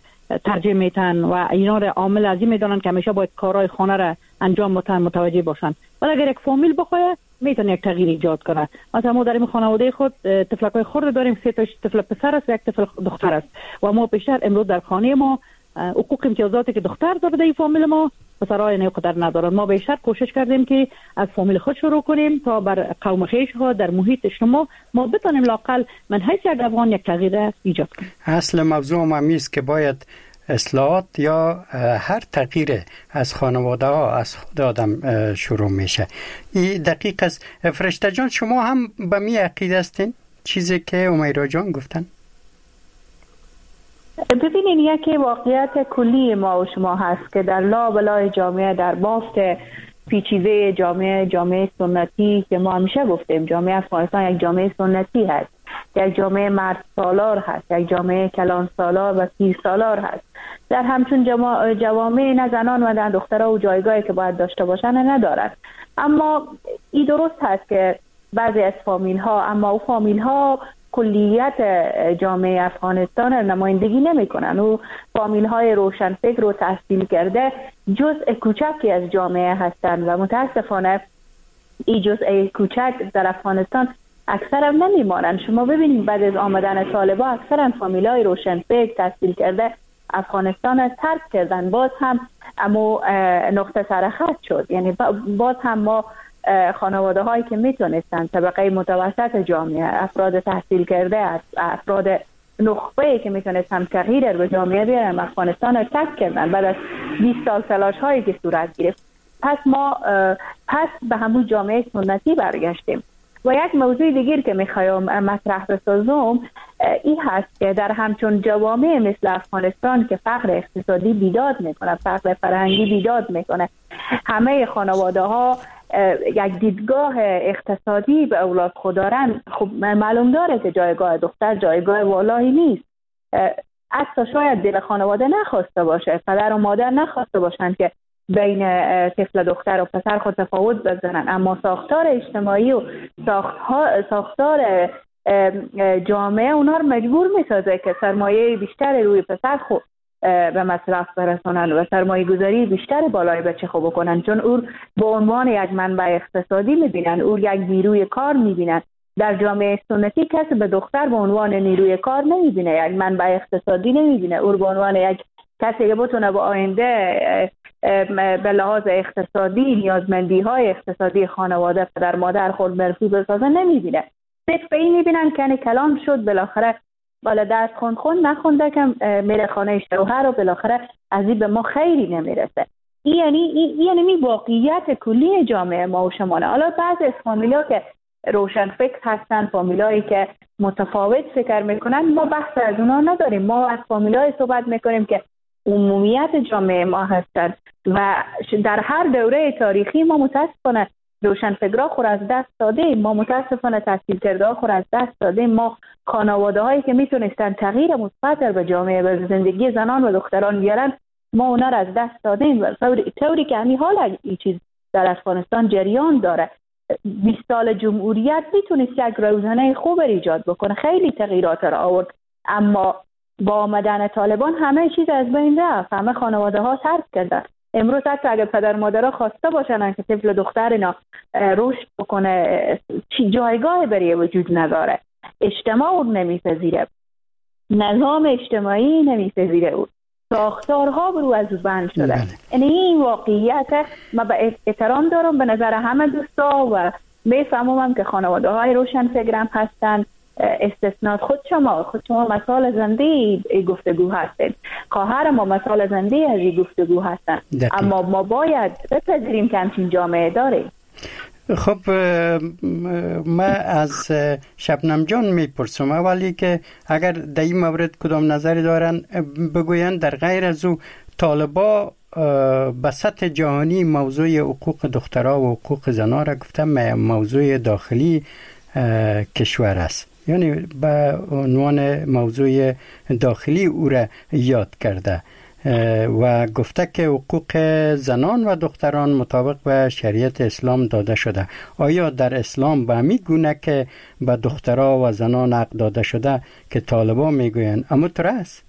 [SPEAKER 10] ترجیح میتن و اینا را عامل ازی میدونن که همیشه باید کارهای خانه را انجام بدن، متوجه باشن. ولی اگر یک فامیل بخواد میتونه یک تغییر ایجاد کنه. مثلا ما در این خانواده خود طفلکای خرد داریم، 3 تا طفل پسر است، 1 طفل دختر است و ما بیشتر امروز در خانه ما حقوق امتیازاتی که دختر داره در این فامیل ما پسرای نقدر ندارن. ما بیشتر کوشش کردیم که از فامیل خود شروع کنیم تا بر قوم خویش ها در محیط اجتماع ما بتونیم لاقل من حیث یک افغان یک تغییر ایجاد کنیم.
[SPEAKER 9] اصل موضوع ما است که باید اصلاحات یا هر تغییر از خانواده ها از خود آدم شروع میشه. این دقیق است. فرشته جان شما هم به می عقیده هستین چیزی که امیرا جان گفتن؟
[SPEAKER 8] ببینین یکی واقعیت کلی ما و شما هست که در لابلای جامعه، در بافت پیچیده جامعه سنتی که ما همیشه گفتیم جامعه افغانستان یک جامعه سنتی هست، یک جامعه مرد سالار هست، یک جامعه کلان سالار و پیر سالار هست. در همچون جوامع نه زنان و نه دخترها و جایگاهی که باید داشته باشن ندارد. اما این درست هست که بعضی از فامیل ها، اما او فامیل ها کلیت جامعه افغانستان نمایندگی نمی کنن. و فامیل های روشنفکر و تحصیل کرده جزء کوچکی از جامعه هستند و متاسفانه این جزء کوچک در افغانستان اکثر هم نمیمانند. شما ببینید بعد از آمدن طالبا اکثر فامیل های روشنفکر تحصیل کرده افغانستان ترک کردن. باز هم اما نقطه سرخط شد. یعنی باز هم ما خانواده هایی که میتونستن طبقه متوسط جامعه، افراد تحصیل کرده، افراد نخبه‌ای که میتونستن تغییر به جامعه بیارن، افغانستان رو ترک کردن بعد از 20 سال تلاش هایی که صورت گرفت. پس ما به همون جامعه سنتی برگشتیم. و یک موضوع دیگر که میخوایم مطرح بسازم این هست که در همچون جوامع مثل افغانستان که فقر اقتصادی بیداد میکنه، فقر فرهنگی بیداد میکنه، همه خانواده ها یک دیدگاه اقتصادی به اولاد خود دارن، خب معلوم داره که جایگاه دختر جایگاه والایی نیست. حتی شاید دل خانواده نخواسته باشه، پدر و مادر نخواسته باشند که بین طفل دختر و پسر خود تفاوت بزنن، اما ساختار اجتماعی و ساختار جامعه اونا رو مجبور میسازه که سرمایه بیشتر روی پسر خود به مصرف برسونن و سرمایه گذاری بیشتر بالای بچه خوب بکنن، چون او به عنوان یک منبع اقتصادی میبینن، او یک نیروی کار میبینن. در جامعه سنتی کسی به دختر به عنوان نیروی کار نمیبینه، یک منبع اقتصادی نمیبینه، او به عنوان یک کسی که بتونه با آینده به لحاظ اقتصادی نیازمندی های اقتصادی خانواده پدر مادر خود مرفوع بسازه نمیبینه. صرف به این میبینن که کلام شد بالاخره بالا درس خون نخونده که میره خانه شوهر و بالاخره از این به ما خیری نمیرسه. یعنی واقعیت کلی جامعه ما و شماله. حالا بعضی از فامیلا که روشن فکر هستن، فامیلایی که متفاوت فکر میکنن، ما بحث از اونا نداریم. ما از فامیلای صحبت میکنیم که عمومیت جامعه ما هستن و در هر دوره تاریخی ما متاسفانه روشن فکرها خور از دست داده، ما متاسفانه تحصیل کرده خور از دست داده، ما خانواده هایی که میتونستن تغییر مثبت به جامعه و زندگی زنان و دختران بیارن ما اونا را از دست دادیم. و طوری که همین حال این چیز در افغانستان جریان داره. 20 سال جمهوریت میتونست یک روزنه خوب ایجاد بکنه، خیلی تغییرات را آورد، اما با آمدن طالبان همه چیز از بین رفت، همه خانواده ها ترک کردن. امروز حتی اگر پدر مادرها خواسته باشن که طفل دختر اینا رشد بکنه، جایگاه برای وجود نداره، اجتماع اون نمیپذیره، نظام اجتماعی نمیپذیره، اون ساختارها برو از بند شده. یعنی این واقعیت. من به احترام دارم به نظر همه دوستا و میفهمم که خانواده های روشن فکرم هستن، استثنات خود شما مثال زنده گفتگو هستید، خواهر ما مثال زنده از این گفتگو هستن، اما ما باید بپذیریم که همچین جامعه داریم.
[SPEAKER 9] خب من از شبنم جان میپرسم اولی که اگر در این مورد کدام نظری دارن بگوین، در غیر از او طالبا به سطح جهانی موضوع حقوق دخترها و حقوق زنان را گفتم موضوع داخلی کشور است، یعنی به عنوان موضوع داخلی او را یاد کرده و گفته که حقوق زنان و دختران مطابق به شریعت اسلام داده شده. آیا در اسلام به همین گونه که به دخترها و زنان حق داده شده که طالبان میگوین اما طور است؟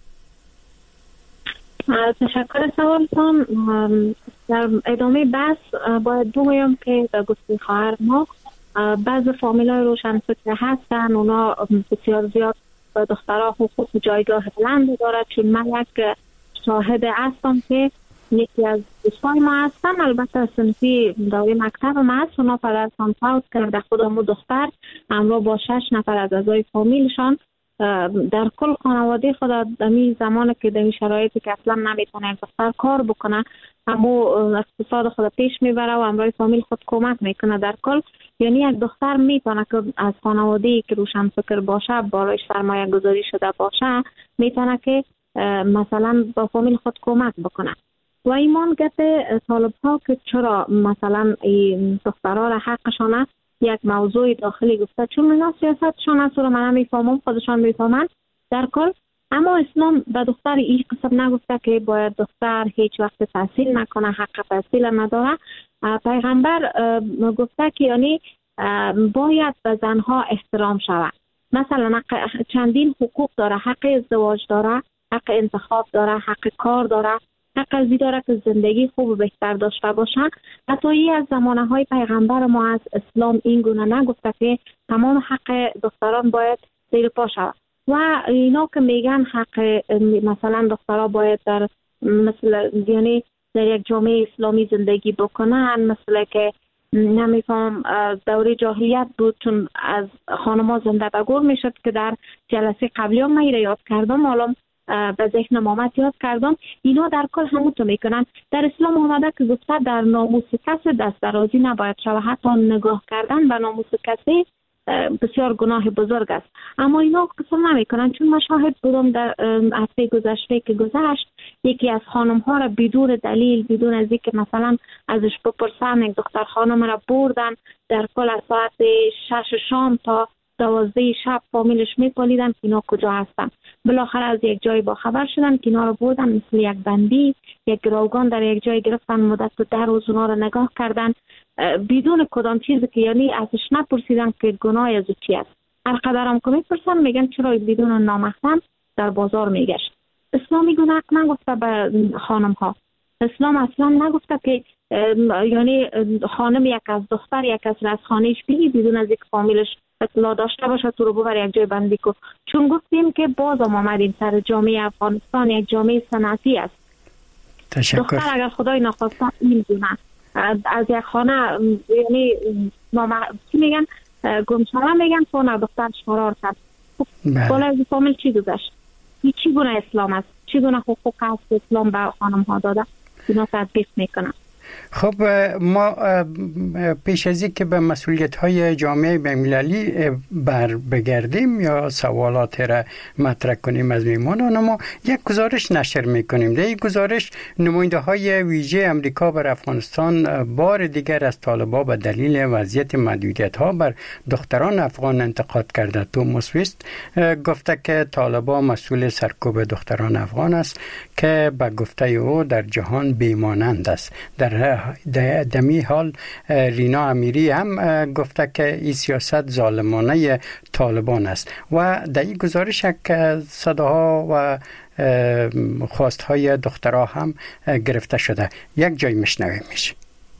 [SPEAKER 11] تشکر سوالتان. در ادامه بحث باید بگویم که در گفته خواهر ما بعض فامیلای روشن فکر هستن، اونا بسیار زیاد به دخترها حقوق جایگاه بلند دارد، چون من یک شاهد هستم که یکی از دوستای ما هستن، البته سنفی دوره مکتب ما هست، اونا پدرشان فوت کرده، خودمو دختر همراه با 6 نفر از اعضای فامیلشان در کل خانواده خود دمی زمانی که دمی شرایطی که اصلا نمیتونه دختر کار بکنه، اما اقتصاد خود پیش میبره و همراه فامیل خود کمک میکنه. در کل یعنی یک دختر میتونه که از خانواده‌ای که روشن فکر باشه، بالایش سرمایه گذاری شده باشه، میتونه که مثلا با فامیل خود کمک بکنه. و ایمان گفته طالب ها که چرا مثلا این دخترها را حقشانه یک موضوع داخلی گفته، چون اینا سیاستشان است و من میفهمم، خودشان میفهمن در کل. اما اسلام به دختر این قسم نگفته که باید دختر هیچ وقت تحصیل نکنه، حق تحصیل نداره. پیغمبر گفته که یعنی باید به زنها احترام شود. مثلا چندین حقوق داره، حق ازدواج داره، حق انتخاب داره، حق کار داره، حق ازی داره که زندگی خوب و بهتر داشته باشن. حتی از زمانه های پیغمبر ما از اسلام این گونه نگفته که تمام حق دختران باید زیر پا شود. و اینا که میگن حق مثلا دخترها باید در مثل یعنی در یک جامعه اسلامی زندگی بکنن، مثل که نمیفهم دوره جاهلیت بود، چون از خانما زنده بگور میشد که در جلسه قبلی هم من یاد کردم، حالا به ذهن مامت یاد کردم. اینا در کل همونطور میکنن. در اسلام آمده که گفته در ناموس کسی دست درازی نباید شود، حتی نگاه کردن به ناموس کسی
[SPEAKER 8] بسیار گناه بزرگ است. اما اینا قسم نمیکنن، چون من شاهد بودم در هفته گذشته که گذشت یکی از خانم ها را بدون دلیل، بدون از اینکه مثلا ازش بپرسن، یک دختر خانم را بردن در کل از ساعت 6 شام تا 12 شب فامیلش میپالیدن که اینا کجا هستن. بالاخره از یک جای با خبر شدن که اینا رو بردن مثل یک بندی، یک گروگان در یک جای گرفتن، مدت 10 روز اونا رو نگاه کردن بدون کدام چیزی که یعنی ازش نپرسیدن که گناه از چی است. هر قدر هم که میپرسن میگن چرا بدون نامحرم در بازار میگشت. اسلام میگه نگفته به خانم ها، اسلام اصلا نگفته که یعنی خانم یک از دختر یک از خانهش بگی بدون از یک فامیلش اطلاع داشته باشه تو رو ببر یک جای بندی کو. چون گفتیم که باز هم آمدیم سر جامعه افغانستان یک جامعه صنعتی است.
[SPEAKER 9] تشکر.
[SPEAKER 8] دختر اگر خدای نخواسته میدونه از یک خانه یعنی چی میگن گمشاره میگن خانه دختر فرار کرد. بالا از فامیل چی گذشت؟ چی گونه اسلام است؟ چی گونه حقوق است اسلام به خانم ها داده؟ اینا تطبیق میکنن.
[SPEAKER 9] خب ما پیش از اینکه به مسئولیت های جامعه بین‌المللی بر بگردیم یا سوالات را مطرح کنیم از میهمانان ما، یک گزارش نشر میکنیم. در این گزارش نماینده های ویژه امریکا بر افغانستان بار دیگر از طالبان به دلیل وضعیت محدودیت ها بر دختران افغان انتقاد کرده. توماس وست گفته که طالبان مسئول سرکوب دختران افغان است که به گفته او در جهان بیمانند است. در دمی حال رینا امیری هم گفته که این سیاست ظالمانه طالبان است و در این گزارش صداها و خواستهای دخترها هم گرفته شده. یک جای مشنویمش.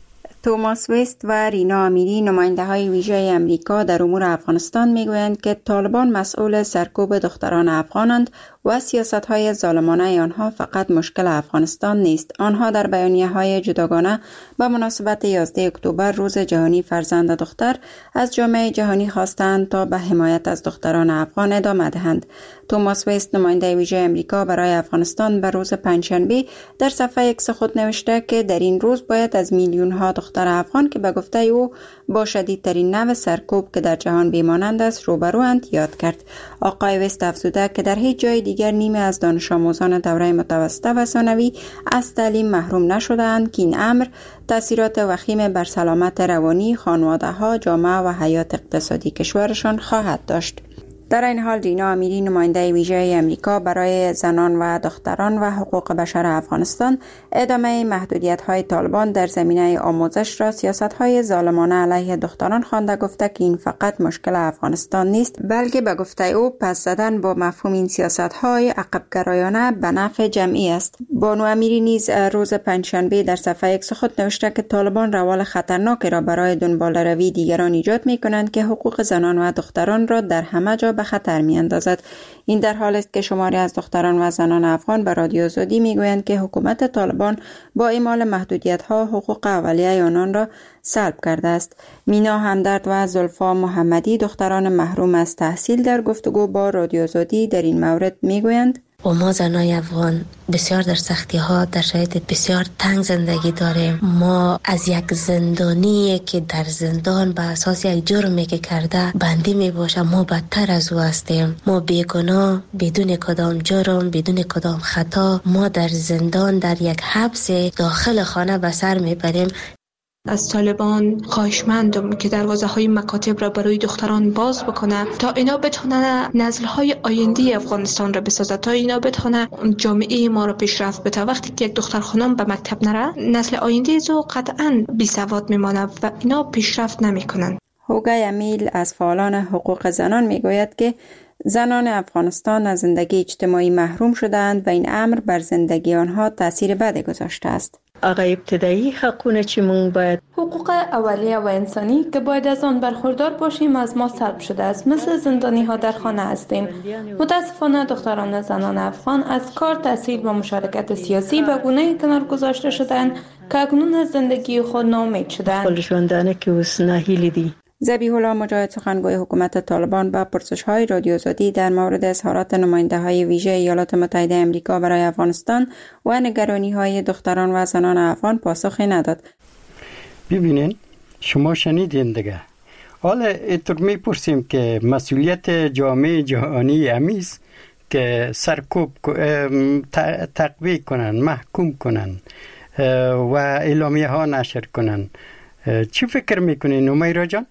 [SPEAKER 12] توماس وست و رینا امیری نماینده های ویژه امریکا در امور افغانستان میگویند که طالبان مسئول سرکوب دختران افغانند و سیاست های ظالمانه آنها فقط مشکل افغانستان نیست. آنها در بیانیه های جداگانه به مناسبت 11 اکتبر روز جهانی فرزند دختر از جامعه جهانی خواستند تا به حمایت از دختران افغان ادامه دهند. توماس وست نماینده ویژه امریکا برای افغانستان به روز پنجشنبه در صفحه ایکس خود نوشته که در این روز باید از میلیون ها دختر افغان که به گفته او با شدیدترین نوع سرکوب که در جهان بیمانند است روبروند یاد کرد. آقای وست افزوده که در هیچ جای دیگر نیمه از دانش آموزان دوره متوسطه و ثانوی از تعلیم محروم نشده‌اند که این امر تاثیرات وخیم بر سلامت روانی خانواده‌ها، جامعه و حیات اقتصادی کشورشان خواهد داشت. در این حال رینا امیری نماینده ویژه امریکا برای زنان و دختران و حقوق بشر افغانستان ادامه محدودیت‌های طالبان در زمینه آموزش را سیاست‌های ظالمانه علیه دختران خوانده، گفته که این فقط مشکل افغانستان نیست بلکه به گفته او پس زدن با مفهوم این سیاست‌های عقب‌گرایانه به نفع جمعی است. بانو امیری نیز روز پنجشنبه در صفحه ایکس خود نوشته که طالبان روال خطرناکی را برای دنباله‌روی دیگران ایجاد می‌کنند که حقوق زنان و دختران را در همه جا به خطر می‌اندازد. این در حالی است که شماری از دختران و زنان افغان به رادیو آزادی میگویند که حکومت طالبان با اعمال محدودیت‌ها حقوق اولیه آنان را سلب کرده است. مینا همدرد و زلفا محمدی دختران محروم از تحصیل در گفتگو با رادیو آزادی در این مورد میگویند
[SPEAKER 13] و ما زنای افغان بسیار در سختی ها، در شرایط بسیار تنگ زندگی داریم. ما از یک زندانی که در زندان به اساس یک جرمی که کرده بندی می باشه، ما بدتر از او هستیم. ما بیگناه، بدون کدام جرم، بدون کدام خطا، ما در زندان در یک حبس داخل خانه به سر می بریم.
[SPEAKER 14] از طالبان خواهشمندم که دروازه‌های مکاتب را برای دختران باز بکنه تا اینا بتونه نسل‌های آینده افغانستان را بسازه، تا اینا بتونه جامعه ما را پیشرفت بده. وقتی که یک دختر خانم به مکتب نره، نسل آینده زو قطعاً بی‌سواد میمونه و اینا پیشرفت نمیکنن.
[SPEAKER 12] هوگای امیل از فعالان حقوق زنان میگوید که زنان افغانستان از زندگی اجتماعی محروم شدند و این امر بر زندگی آنها تاثیر بدی گذاشته است.
[SPEAKER 15] آقای ابتدایی حقونه چی مون باید
[SPEAKER 16] حقوق اولیه و انسانی که باید از آن برخوردار باشیم از ما سلب شده است. مثل زندانی ها در خانه هستیم. متاسفانه دختران زنان افغان از کار، تحصیل و مشارکت سیاسی به گونه‌ای کنار گذاشته شدند که اکنون از زندگی خود ناامید شدند.
[SPEAKER 15] خلشوندانه که اس ناهیلی دی.
[SPEAKER 12] ذبیح الله مجاهد سخنگوی حکومت طالبان با پرسش‌های رادیو آزادی در مورد اظهارات نماینده‌های ویژه ایالات متحده آمریکا برای افغانستان و نگرانی‌های دختران و زنان افغان پاسخی نداد.
[SPEAKER 9] ببینین شما شنیدین دیگه، حالا اینطور میپرسیم که مسئولیت جامعه جهانی امیز که سرکوب تقویه کنن، محکوم کنن و اعلامیه ها نشر کنن. چی فکر میکنین امیرا جان؟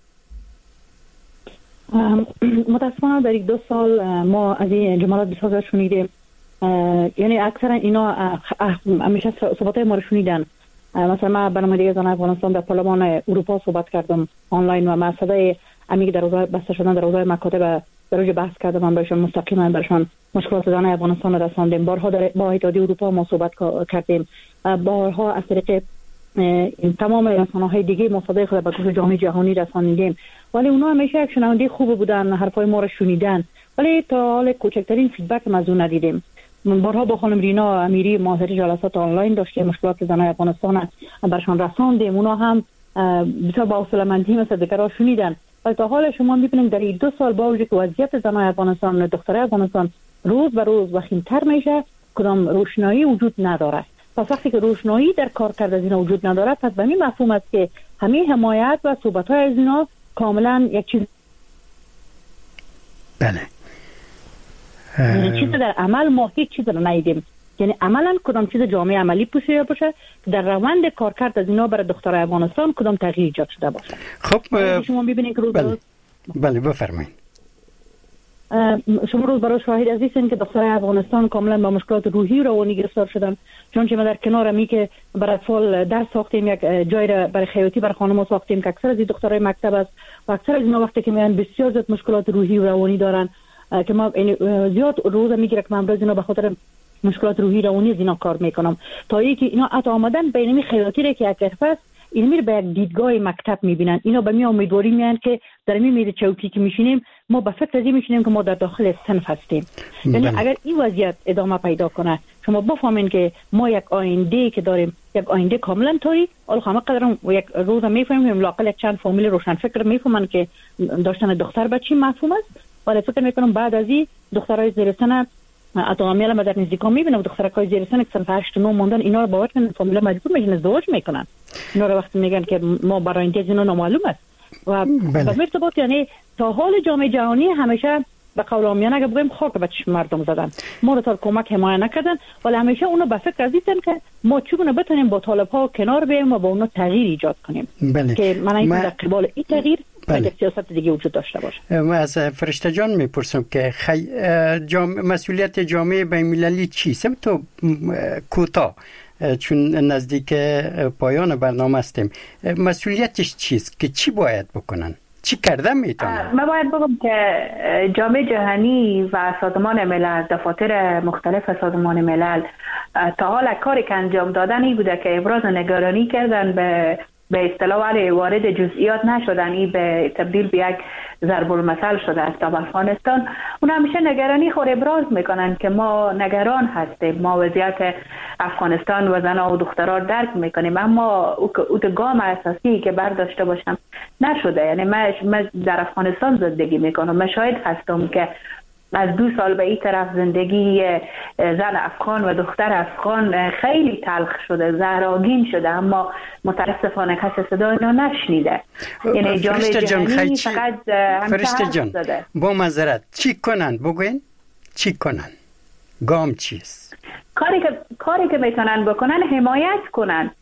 [SPEAKER 10] متاسفانه در 2 سال ما از این جملات بسیار شنیدیم. یعنی اکثرا اینا همیشه صحبت ما رو شنیدن. مثلا من برنامه‌نگار زنان افغانستان در پارلمان اروپا صحبت کردم آنلاین و من صدای امی در روزهای بسته شدن در روزهای مکاتب در روز بحث کردم. من برشان مستقیما برشان مشکلات زنان افغانستان را رساندیم. بارها با اتحادیه اروپا ما صحبت کردیم. بارها از طریق تمام رسانه‌های دیگه مصادره خود به گوش جامعه جهانی رسانیدیم. ولی اونا همیشه یک شنونده خوب بودن، حرفای ما را شنیدن، ولی تا حال کوچکترین فیدبک از اون ندیدیم. بارها با خانم رینا امیری ماهر جلسات آنلاین داشتیم، مشکلات زنان افغانستان برشان رساندیم. اونا هم بسیار با حوصله‌مندی مثل دیگرها شنیدن. ولی تا حال شما می‌بینید در این 2 سال با وجود که وضعیت زنان افغانستان و دخترای افغانستان روز به روز وخیم‌تر میشه، کدام روشنایی وجود نداره. پس وقتی که روشنایی در کار کرده از اینا وجود نداره، پس به این مفهوم است که همه حمایت و صحبت‌های از اینا کاملا یک چیز چیز در عمل ما هیچ چیز رو ندیدیم. یعنی عملا کدام چیز جامعه عملی پوشیده باشه در روند کارکرد از اینا برای دخترای افغانستان کدام تغییر ایجاد شده باشه.
[SPEAKER 9] خب
[SPEAKER 10] شما ببینید که
[SPEAKER 9] بله بفرمایید.
[SPEAKER 10] شما روز برای شاهد عزیزین که دخترای افغانستان کاملا با مشکلات روحی و روانی گرفتار شدن. چون ما در کنار می که برای اطفال درس ساختیم، یک جای را برای خیاطی برای خانم‌ها ساختیم که اکثر از این دخترای مکتب است و اکثر از اینا وقتی که میان بسیار زیاد مشکلات روحی و روانی دارن که ما زیاد روز میگیره که من امروز اینا به خاطر مشکلات روحی روانی از اینا کار میکنم تا اینکه اینا حتی آمدن به اینمی خیاطی را که یک حرفه است این میره به یک دیدگاه مکتب میبینن. اینا به می امیدواری میان که در این میره چوکی که میشینیم ما به فکر ازی میشینیم که ما در داخل صنف هستیم. یعنی اگر این وضعیت ادامه پیدا کنه شما بفهمین که ما یک آینده که داریم، یک آینده کاملا طوری حالا همه قدرم یک روز میفهمیم لاقل یک چند فامیل روشن فکر میفهمن که داشتن دختر بچی مفهوم است. ولی فکر میکنم بعد از این دخترای زیر سن اتامیل ما در نزدیکا میبینم دخترای زیر سن که سن 8 9 موندن اینا رو باور کنن فامیل مجبور میشن ازدواج میکنن. اینا رو وقتی میگن که ما برای اینکه اینا نامعلوم است و به مرتبط یعنی تا حال جامعه جهانی همیشه به قول عامیانه اگه بگیم خاک به چشم مردم زدن، ما رو تا کمک حمایت نکردن. ولی همیشه اونا به فکر ازیدن که ما چگونه بتونیم با طالب‌ها کنار بیایم و با اونا تغییر ایجاد کنیم. که من در قبال این تغییر سیاست دیگه وجود داشته باشه.
[SPEAKER 9] من از فرشته جان میپرسم که مسئولیت جامعه بین‌المللی چیست؟ تو کوتاه چون نزدیک پایان برنامه هستیم، مسئولیتش چیست که چی باید بکنن؟ چی کردن میتونن؟
[SPEAKER 8] من باید بگم که جامعه جهانی و سازمان ملل، دفاتر مختلف سازمان ملل تا حال کاری که انجام دادن این بوده که ابراز نگرانی کردن به اصطلاح ولی وارد جزئیات نشدن، این به تبدیل به یک ضرب المثل شده است. در افغانستان اون همیشه نگرانی خود ابراز میکنن که ما نگران هستیم، ما وضعیت افغانستان و زنان و دختران درک میکنیم، اما او گام اساسی که برداشته باشم نشده. یعنی من در افغانستان زندگی میکنم، من شاهد هستم که از 2 سال به این طرف زندگی زن افغان و دختر افغان خیلی تلخ شده، زهراگین شده، اما متاسفانه کسی صدای اینا نشنیده. یعنی جامعه جهانی فقط
[SPEAKER 9] فرشته جان با معذرت چی کنن؟ بگوین چی کنن؟ گام چیست؟
[SPEAKER 8] کاری که میتونن بکنن حمایت کنن،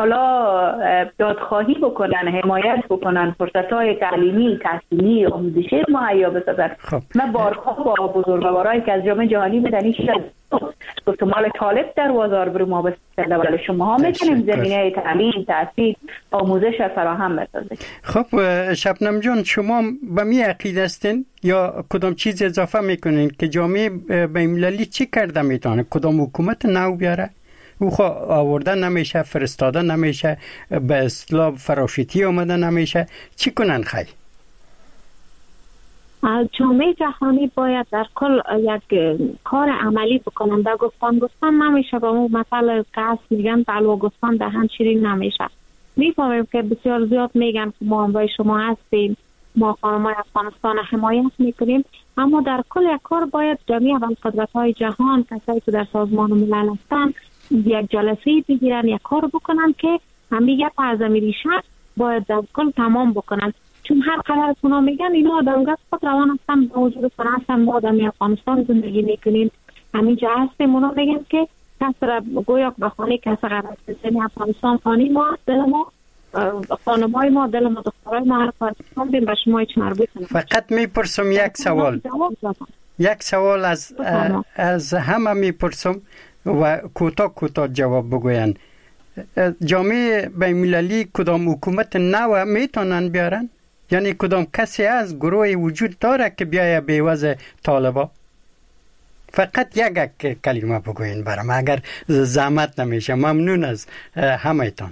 [SPEAKER 8] حالا دادخواهی بکنن، حمایت بکنن، فرصت‌های تعلیمی، تحصیلی، آموزشی مهیا بسازن. من بارها با بزرگوارایی که از جامعه جهانی میدنی گفتم مال طالب در بازار برو ما بسازه، ولی شما ها میتونیم زمینه تعلیم، تحصیل، آموزش فراهم بسازید.
[SPEAKER 9] خب شبنم جان شما به می عقیده هستین یا کدام چیز اضافه میکنین که جامعه بین‌المللی چی کرده میتونه؟ کدام حکومت نو بیاره؟ او آوردن نمیشه، فرستادن نمیشه، به اصطلاح فراشیتی آمدن نمیشه، چی کنن خیلی؟
[SPEAKER 11] جامعه جهانی باید در کل یک کار عملی بکنن. در گفتن نمیشه، با اون مثل که میگن بلوا گفتن دهن شیرین نمیشه. میفهمیم که بسیار زیاد میگن که ما همراه شما هستیم، ما خانم‌های افغانستان حمایت میکنیم، اما در کل یک کار باید جمعی ابرقدرت‌های جهان، کسایی که در سازمان ملل هستن، یک جلسه بگیرن، یک کار بکنن که همه یک پرزمیری شهر باید در کل تمام بکنن.
[SPEAKER 8] چون هر قدر از اونا میگن اینا آدمگاه خود روان هستن، با وجود هستن ما آدمی افغانستان زندگی میکنیم، همینجا هستیم. اونا میگن که کس را گویا به خانه کس قرار است، افغانستان خانه ما، دل ما، خانمای ما، دل ما، دخترای ما، هر کار بیم به شما هیچ مربوط نیست.
[SPEAKER 9] فقط میپرسم یک سوال از همه میپرسم و کوتاه جواب بگوین. جامعه بین‌المللی کدام حکومت نو میتونن بیارن؟ یعنی کدام کسی از گروه وجود داره که بیایه بیوز طالبا؟ فقط یک کلمه بگوین برام اگر زحمت نمیشه. ممنون از همه‌تان.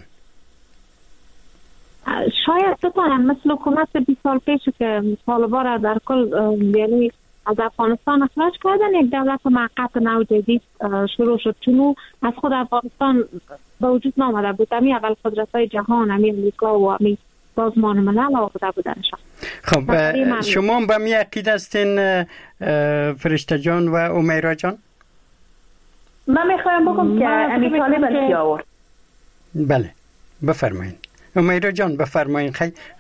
[SPEAKER 8] شاید بتونن مثل حکومت 20 سال پیش که طالبا را در کل یعنی از افغانستان اخراج کردن، یک دولت موقت نو جدید شروع شد، چون از خود افغانستان به وجود نامده بود. امی اول قدرت‌های جهان، امی امریکا و امی سازمان ملل آورده بودنش.
[SPEAKER 9] خب شما به می عقیده هستین فرشته جان و امیرا جان؟
[SPEAKER 8] من میخوایم بگم که امی طالب کی آورد.
[SPEAKER 9] بله بفرمایید. امیرا جان بفرمایید.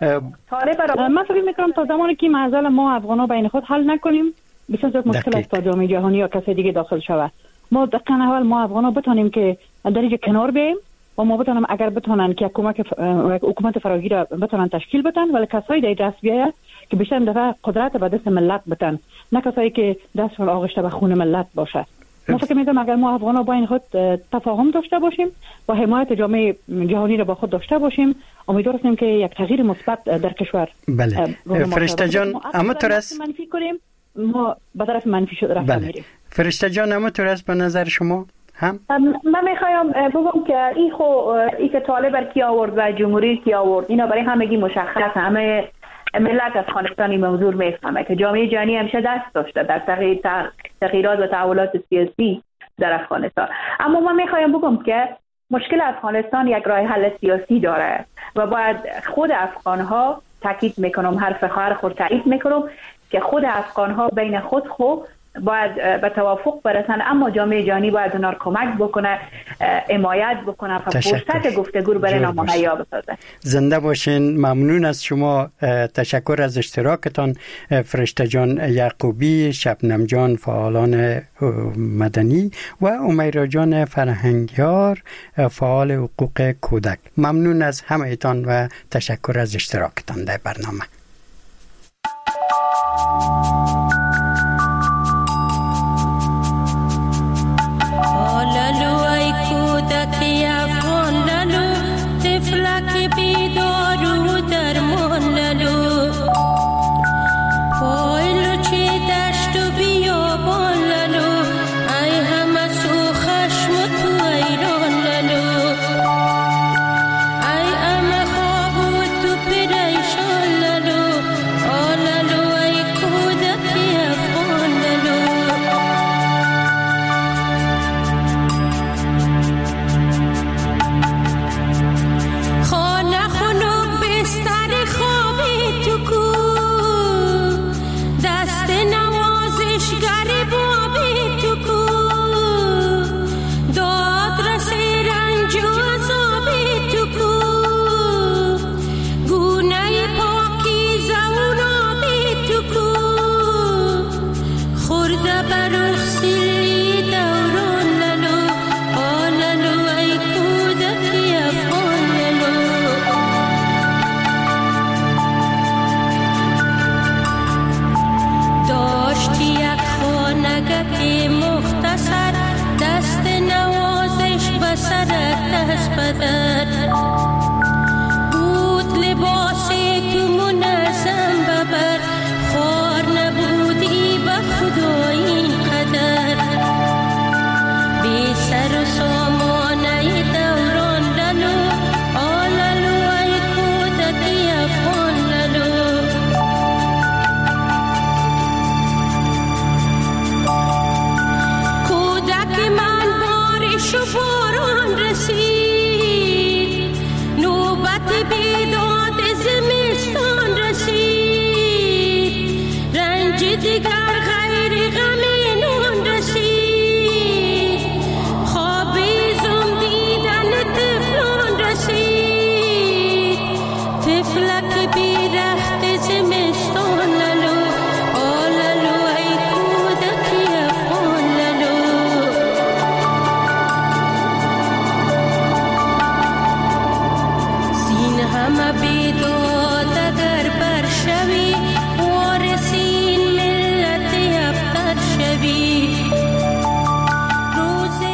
[SPEAKER 10] من فکر میکنم تا زمانی که معضل ما افغانا بین خود حل نکنیم بسیار زیاد مشکل است تا جامعه جهانی یا کسی دیگه داخل شود. ما دقیقاً اول ما افغانا بتونیم که در اینجا کنار بیاییم و ما بتونیم اگر بتونن که حکومت فراگیر را بتونن تشکیل بدن، ولی کسایی در دست بیاید که بیشتر دفعه قدرت به دست ملت بدن، نه کسایی که دستشون آغشته به خون ملت باشه. ما فکر می‌کنم اگر ما افغانا با این خود تفاهم داشته باشیم و حمایت جامعه جهانی را با خود داشته باشیم، امیدوار هستیم که یک تغییر مثبت در کشور.
[SPEAKER 9] بله فرشته جان، اما تو راست
[SPEAKER 10] منفی کنیم ما به طرف منفی شد رفتن میریم.
[SPEAKER 9] فرشته جان اما تو راست به نظر شما هم
[SPEAKER 8] من میخوایم بگم که ای که طالب کی آورد و جمهوری کی آورد، اینا برای همگی مشخص، همه ملت افغانستانی موضوع میفهمه که جامعه جهانی همیشه دست داشته در تغییرات و تحولات سیاسی در افغانستان. اما من میخوایم بگم که مشکل افغانستان یک راه حل سیاسی داره و باید خود افغانها، تاکید میکنم حرف خواهر خود تایید میکنم که خود افغانها بین خود باید به توافق برسن، اما جامعه جهانی باید اونا کمک بکنه، حمایت بکنه و فرصت گفتگو برای اینا مهیا بسازه.
[SPEAKER 9] زنده باشین. ممنون از شما. تشکر از اشتراکتان فرشته جان یعقوبی، شبنم جان فعالان مدنی و امیرا جان فرهنگیار فعال حقوق کودک. ممنون از همه‌تان و تشکر از اشتراکتان در برنامه.